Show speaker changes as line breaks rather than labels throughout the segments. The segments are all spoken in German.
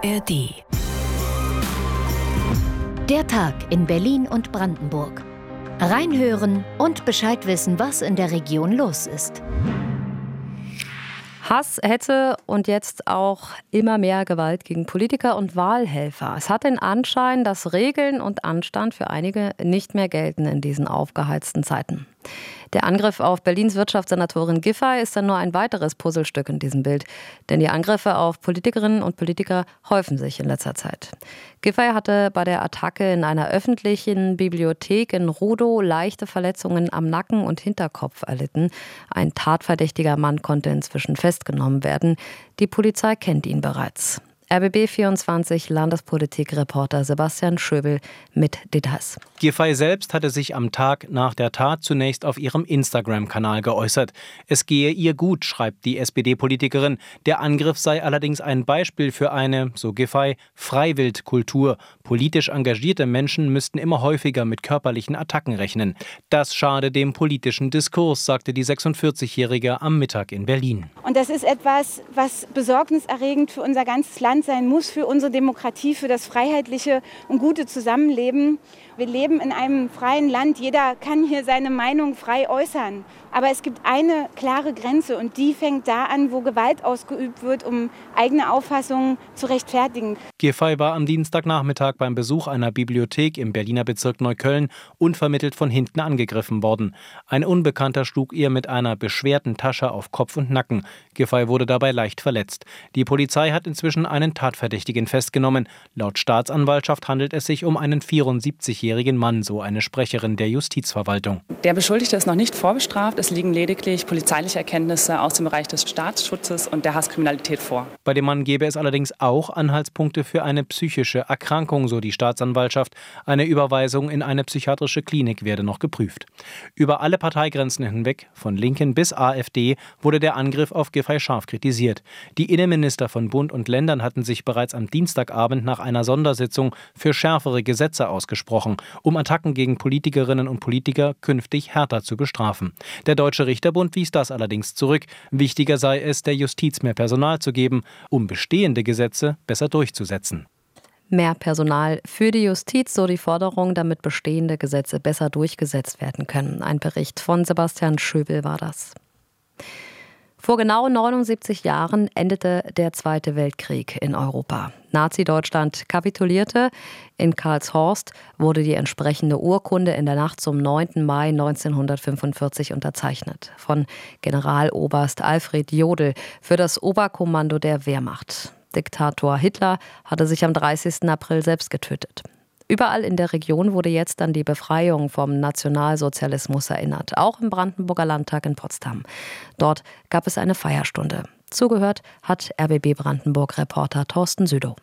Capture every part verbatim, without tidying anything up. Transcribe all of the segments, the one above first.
R D.
Der Tag in Berlin und Brandenburg. Reinhören und Bescheid wissen, was in der Region los ist.
Hass, Hetze und jetzt auch immer mehr Gewalt gegen Politiker und Wahlhelfer. Es hat den Anschein, dass Regeln und Anstand für einige nicht mehr gelten in diesen aufgeheizten Zeiten. Der Angriff auf Berlins Wirtschaftssenatorin Giffey ist dann nur ein weiteres Puzzlestück in diesem Bild. Denn die Angriffe auf Politikerinnen und Politiker häufen sich in letzter Zeit. Giffey hatte bei der Attacke in einer öffentlichen Bibliothek in Rudow leichte Verletzungen am Nacken und Hinterkopf erlitten. Ein tatverdächtiger Mann konnte inzwischen festgenommen werden. Die Polizei kennt ihn bereits. R B B vierundzwanzig Landespolitik-Reporter Sebastian Schöbel mit Details.
Giffey selbst hatte sich am Tag nach der Tat zunächst auf ihrem Instagram-Kanal geäußert. Es gehe ihr gut, schreibt die S P D-Politikerin. Der Angriff sei allerdings ein Beispiel für eine, so Giffey, Freiwildkultur. Politisch engagierte Menschen müssten immer häufiger mit körperlichen Attacken rechnen. Das schade dem politischen Diskurs, sagte die sechsundvierzigjährige am Mittag in Berlin.
Und das ist etwas, was besorgniserregend für unser ganzes Land sein muss, für unsere Demokratie, für das freiheitliche und gute Zusammenleben. Wir leben in einem freien Land. Jeder kann hier seine Meinung frei äußern. Aber es gibt eine klare Grenze und die fängt da an, wo Gewalt ausgeübt wird, um eigene Auffassungen zu rechtfertigen.
Giffey war am Dienstagnachmittag beim Besuch einer Bibliothek im Berliner Bezirk Neukölln unvermittelt von hinten angegriffen worden. Ein Unbekannter schlug ihr mit einer beschwerten Tasche auf Kopf und Nacken. Giffey wurde dabei leicht verletzt. Die Polizei hat inzwischen einen Tatverdächtigen festgenommen. Laut Staatsanwaltschaft handelt es sich um einen vierundsiebzigjährigen Mann, so eine Sprecherin der Justizverwaltung.
Der Beschuldigte ist noch nicht vorbestraft. Es liegen lediglich polizeiliche Erkenntnisse aus dem Bereich des Staatsschutzes und der Hasskriminalität vor.
Bei dem Mann gäbe es allerdings auch Anhaltspunkte für eine psychische Erkrankung, so die Staatsanwaltschaft. Eine Überweisung in eine psychiatrische Klinik werde noch geprüft. Über alle Parteigrenzen hinweg, von Linken bis AfD, wurde der Angriff auf Giffey scharf kritisiert. Die Innenminister von Bund und Ländern hatten sich bereits am Dienstagabend nach einer Sondersitzung für schärfere Gesetze ausgesprochen, um Attacken gegen Politikerinnen und Politiker künftig härter zu bestrafen. Der Deutsche Richterbund wies das allerdings zurück. Wichtiger sei es, der Justiz mehr Personal zu geben, um bestehende Gesetze besser durchzusetzen.
Mehr Personal für die Justiz, so die Forderung, damit bestehende Gesetze besser durchgesetzt werden können. Ein Bericht von Sebastian Schöbel war das. Vor genau neunundsiebzig Jahren endete der Zweite Weltkrieg in Europa. Nazi-Deutschland kapitulierte. In Karlshorst wurde die entsprechende Urkunde in der Nacht zum neunten Mai neunzehnhundertfünfundvierzig unterzeichnet. Von Generaloberst Alfred Jodl für das Oberkommando der Wehrmacht. Diktator Hitler hatte sich am dreißigsten April selbst getötet. Überall in der Region wurde jetzt an die Befreiung vom Nationalsozialismus erinnert, auch im Brandenburger Landtag in Potsdam. Dort gab es eine Feierstunde. Zugehört hat R B B Brandenburg-Reporter Thorsten Südow.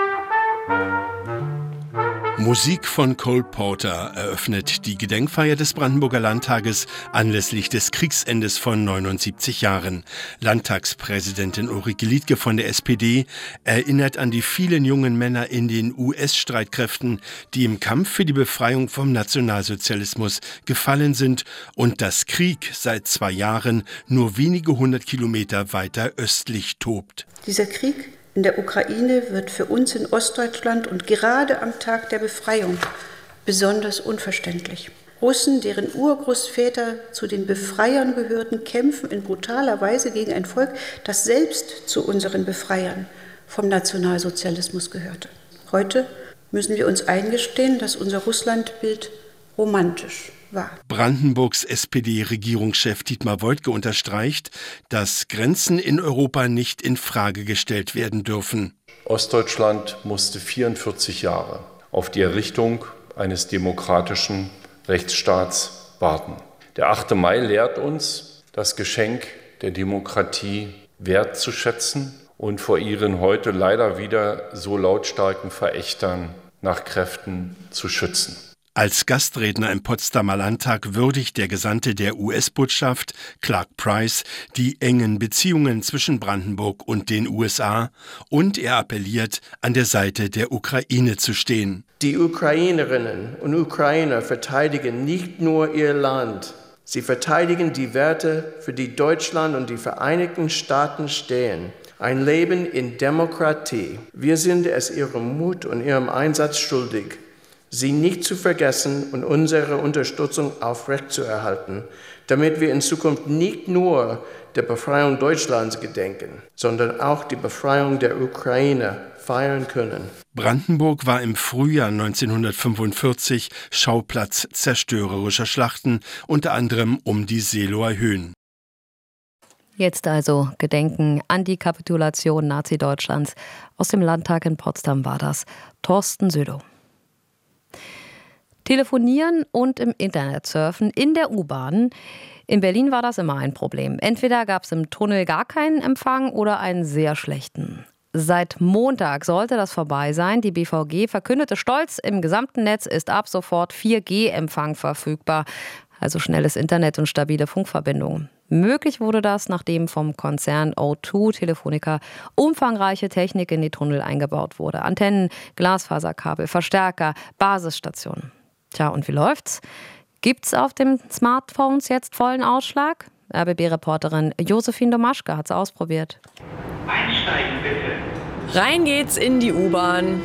Musik von Cole Porter eröffnet die Gedenkfeier des Brandenburger Landtages anlässlich des Kriegsendes von neunundsiebzig Jahren. Landtagspräsidentin Ulrike Liedtke von der S P D erinnert an die vielen jungen Männer in den U S-Streitkräften, die im Kampf für die Befreiung vom Nationalsozialismus gefallen sind und dass Krieg seit zwei Jahren nur wenige hundert Kilometer weiter östlich tobt.
Dieser Krieg in der Ukraine wird für uns in Ostdeutschland und gerade am Tag der Befreiung besonders unverständlich. Russen, deren Urgroßväter zu den Befreiern gehörten, kämpfen in brutaler Weise gegen ein Volk, das selbst zu unseren Befreiern vom Nationalsozialismus gehörte. Heute müssen wir uns eingestehen, dass unser Russlandbild romantisch war.
Brandenburgs S P D-Regierungschef Dietmar Woidke unterstreicht, dass Grenzen in Europa nicht in Frage gestellt werden dürfen.
Ostdeutschland musste vierundvierzig Jahre auf die Errichtung eines demokratischen Rechtsstaats warten. Der achte Mai lehrt uns, das Geschenk der Demokratie wertzuschätzen und vor ihren heute leider wieder so lautstarken Verächtern nach Kräften zu schützen.
Als Gastredner im Potsdamer Landtag würdigt der Gesandte der U S-Botschaft, Clark Price, die engen Beziehungen zwischen Brandenburg und den U S A und er appelliert, an der Seite der Ukraine zu stehen.
Die Ukrainerinnen und Ukrainer verteidigen nicht nur ihr Land, sie verteidigen die Werte, für die Deutschland und die Vereinigten Staaten stehen. ein Leben in Demokratie. Wir sind es ihrem Mut und ihrem Einsatz schuldig, sie nicht zu vergessen und unsere Unterstützung aufrechtzuerhalten, damit wir in Zukunft nicht nur der Befreiung Deutschlands gedenken, sondern auch die Befreiung der Ukraine feiern können.
Brandenburg war im Frühjahr neunzehnhundertfünfundvierzig Schauplatz zerstörerischer Schlachten, unter anderem um die Seeloer Höhen.
Jetzt also Gedenken an die Kapitulation Nazi-Deutschlands. Aus dem Landtag in Potsdam war das Thorsten Södow. Telefonieren und im Internet surfen in der U-Bahn. In Berlin war das immer ein Problem. Entweder gab es im Tunnel gar keinen Empfang oder einen sehr schlechten. Seit Montag sollte das vorbei sein. Die B V G verkündete stolz, im gesamten Netz ist ab sofort vier G Empfang verfügbar. Also schnelles Internet und stabile Funkverbindungen. Möglich wurde das, nachdem vom Konzern O zwei Telefonica umfangreiche Technik in die Tunnel eingebaut wurde. Antennen, Glasfaserkabel, Verstärker, Basisstationen. Tja, und wie läuft's? Gibt's auf den Smartphones jetzt vollen Ausschlag? R B B-Reporterin Josephine Domaschke hat's ausprobiert.
Einsteigen bitte.
Rein geht's in die U-Bahn.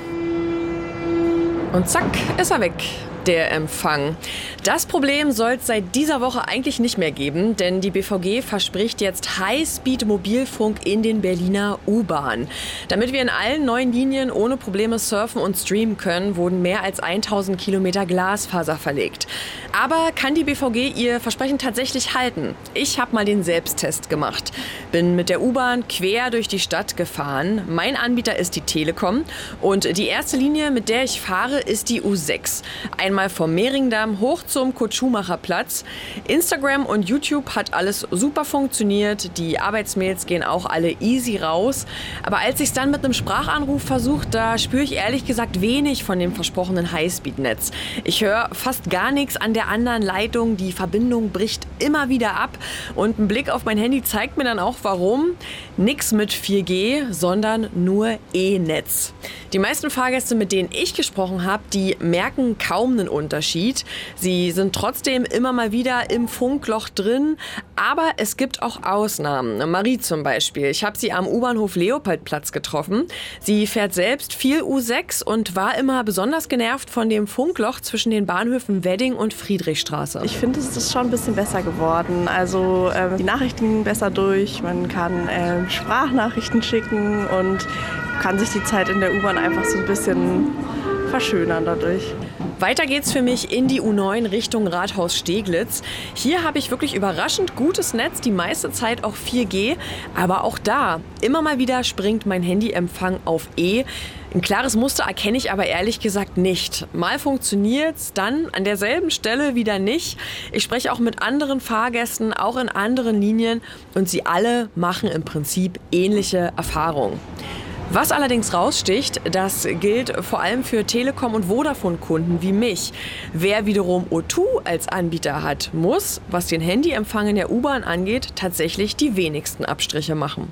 Und zack, ist er weg. Der Empfang. Das Problem soll es seit dieser Woche eigentlich nicht mehr geben, denn die B V G verspricht jetzt High-Speed-Mobilfunk in den Berliner U-Bahnen. Damit wir in allen neuen Linien ohne Probleme surfen und streamen können, wurden mehr als tausend Kilometer Glasfaser verlegt. Aber kann die B V G ihr Versprechen tatsächlich halten? Ich habe mal den Selbsttest gemacht. Bin mit der U-Bahn quer durch die Stadt gefahren. Mein Anbieter ist die Telekom und die erste Linie, mit der ich fahre, ist die U sechs. Einmal vom Mehringdamm hoch zum Kurt-Schumacher-Platz. Instagram und YouTube hat alles super funktioniert. Die Arbeitsmails gehen auch alle easy raus. Aber als ich es dann mit einem Sprachanruf versuche, da spüre ich ehrlich gesagt wenig von dem versprochenen Highspeed-Netz. Ich höre fast gar nichts an der anderen Leitung. Die Verbindung bricht immer wieder ab. Und ein Blick auf mein Handy zeigt mir dann auch, warum. Nix mit vier G, sondern nur E-Netz. Die meisten Fahrgäste, mit denen ich gesprochen habe, die merken kaum einen Unterschied. Sie sind trotzdem immer mal wieder im Funkloch drin, aber es gibt auch Ausnahmen. Marie zum Beispiel. Ich habe sie am U-Bahnhof Leopoldplatz getroffen. Sie fährt selbst viel U sechs und war immer besonders genervt von dem Funkloch zwischen den Bahnhöfen Wedding und Friedrichstraße.
Ich finde, es ist schon ein bisschen besser geworden. Also äh, die Nachrichten gehen besser durch, man kann äh, Sprachnachrichten schicken und kann sich die Zeit in der U-Bahn einfach so ein bisschen verschönern dadurch.
Weiter geht's für mich in die U neun Richtung Rathaus Steglitz. Hier habe ich wirklich überraschend gutes Netz, die meiste Zeit auch vier G. Aber auch da, immer mal wieder springt mein Handyempfang auf E. Ein klares Muster erkenne ich aber ehrlich gesagt nicht. Mal funktioniert's, dann an derselben Stelle wieder nicht. Ich spreche auch mit anderen Fahrgästen, auch in anderen Linien. Und sie alle machen im Prinzip ähnliche Erfahrungen. Was allerdings raussticht, das gilt vor allem für Telekom- und Vodafone-Kunden wie mich. Wer wiederum O zwei als Anbieter hat, muss, was den Handyempfang in der U-Bahn angeht, tatsächlich die wenigsten Abstriche machen.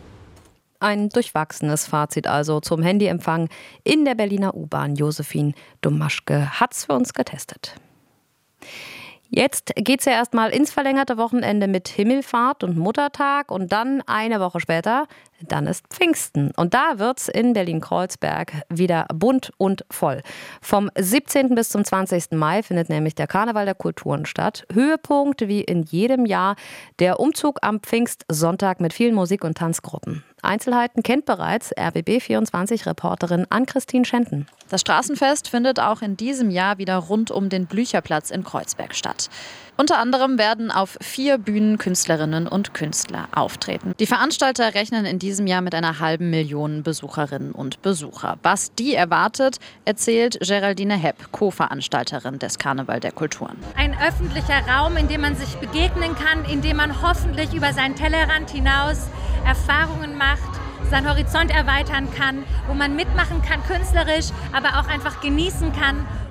Ein durchwachsenes Fazit also zum Handyempfang in der Berliner U-Bahn. Josephine Domaschke hat's für uns getestet. Jetzt geht's ja erstmal ins verlängerte Wochenende mit Himmelfahrt und Muttertag und dann eine Woche später, dann ist Pfingsten. Und da wird's in Berlin-Kreuzberg wieder bunt und voll. Vom siebzehnten bis zum zwanzigsten Mai findet nämlich der Karneval der Kulturen statt. Höhepunkt wie in jedem Jahr der Umzug am Pfingstsonntag mit vielen Musik- und Tanzgruppen. Einzelheiten kennt bereits R B B vierundzwanzig-Reporterin Ann-Christine Schenten.
Das Straßenfest findet auch in diesem Jahr wieder rund um den Blücherplatz in Kreuzberg statt. Unter anderem werden auf vier Bühnen Künstlerinnen und Künstler auftreten. Die Veranstalter rechnen in diesem Jahr mit einer halben Million Besucherinnen und Besucher. Was die erwartet, erzählt Geraldine Hepp, Co-Veranstalterin des Karneval der Kulturen.
Ein öffentlicher Raum, in dem man sich begegnen kann, in dem man hoffentlich über seinen Tellerrand hinaus Erfahrungen macht, seinen Horizont erweitern kann, wo man mitmachen kann künstlerisch, aber auch einfach genießen kann.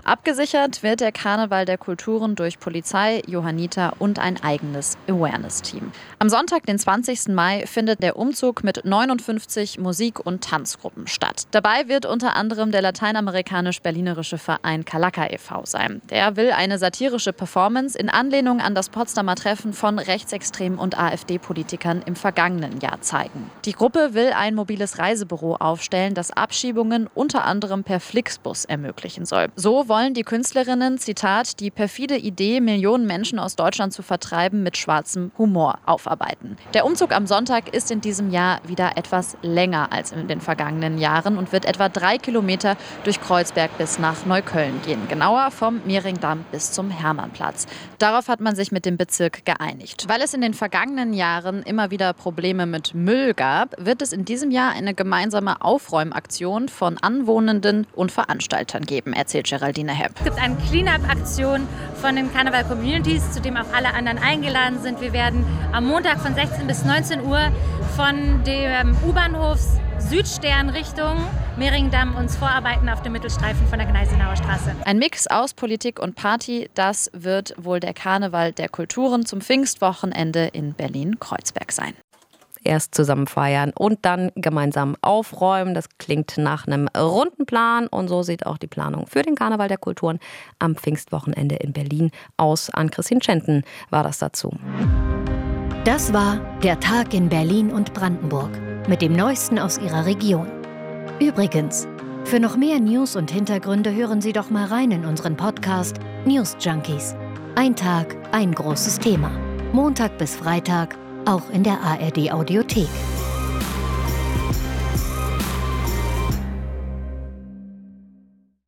Abgesichert wird der Karneval der Kulturen durch Polizei, Johanniter und ein eigenes Awareness-Team. Am Sonntag, den zwanzigsten Mai, findet der Umzug mit neunundfünfzig Musik- und Tanzgruppen statt. Dabei wird unter anderem der lateinamerikanisch-berlinerische Verein Kalaka e V sein. Der will eine satirische Performance in Anlehnung an das Potsdamer Treffen von Rechtsextremen und AfD-Politikern im vergangenen Jahr zeigen. Die Gruppe will ein mobiles Reisebüro aufstellen, das Abschiebungen unter anderem per Flixbus ermöglichen soll. So wollen die Künstlerinnen, Zitat, die perfide Idee, Millionen Menschen aus Deutschland zu vertreiben, mit schwarzem Humor aufarbeiten. Der Umzug am Sonntag ist in diesem Jahr wieder etwas länger als in den vergangenen Jahren und wird etwa drei Kilometer durch Kreuzberg bis nach Neukölln gehen. Genauer vom Mehringdamm bis zum Hermannplatz. Darauf hat man sich mit dem Bezirk geeinigt. Weil es in den vergangenen Jahren immer wieder Probleme mit Müll gab, wird es in diesem Jahr eine gemeinsame Aufräumaktion von Anwohnenden und Veranstaltern geben, erzählt Geraldine Hepp.
Es gibt eine Clean-up-Aktion von den Karneval-Communities, zu dem auch alle anderen eingeladen sind. Wir werden am Montag von sechzehn bis neunzehn Uhr von dem U-Bahnhof Südstern Richtung Mehringdamm uns vorarbeiten auf dem Mittelstreifen von der Gneisenauer Straße.
Ein Mix aus Politik und Party, das wird wohl der Karneval der Kulturen zum Pfingstwochenende in Berlin-Kreuzberg sein.
Erst zusammen feiern und dann gemeinsam aufräumen. Das klingt nach einem runden Plan und so sieht auch die Planung für den Karneval der Kulturen am Pfingstwochenende in Berlin aus. Ann-Christine Schenten war das dazu.
Das war der Tag in Berlin und Brandenburg mit dem Neuesten aus Ihrer Region. Übrigens, für noch mehr News und Hintergründe hören Sie doch mal rein in unseren Podcast News Junkies. Ein Tag, ein großes Thema. Montag bis Freitag, auch in der A R D Audiothek.